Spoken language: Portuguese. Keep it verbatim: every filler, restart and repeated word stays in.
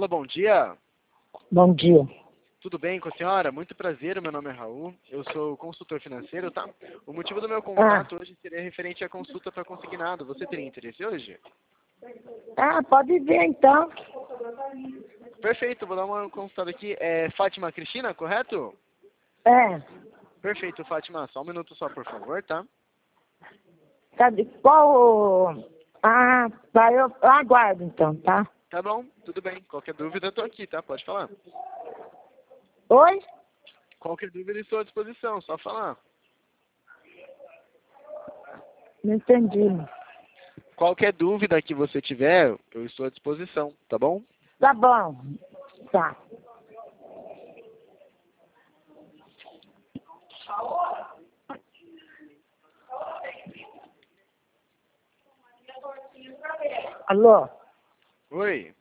Alô, bom dia. Bom dia. Tudo bem com a senhora? Muito prazer, meu nome é Raul. Eu sou consultor financeiro, tá? O motivo do meu contato hoje seria referente à consulta para consignado. Você teria interesse hoje? Ah, pode ver então. Perfeito, vou dar uma consultada aqui. É Fátima Cristina, correto? É. Perfeito, Fátima. Só um minuto só, por favor, tá? Sabe qual... Ah, tá, eu eu aguardo então, tá? Tá bom, tudo bem. Qualquer dúvida, eu tô aqui, tá? Pode falar. Oi? Qualquer dúvida, estou à disposição. Só falar. Não entendi. Qualquer dúvida que você tiver, eu estou à disposição, tá bom? Tá bom. Tá. Alô? Oi.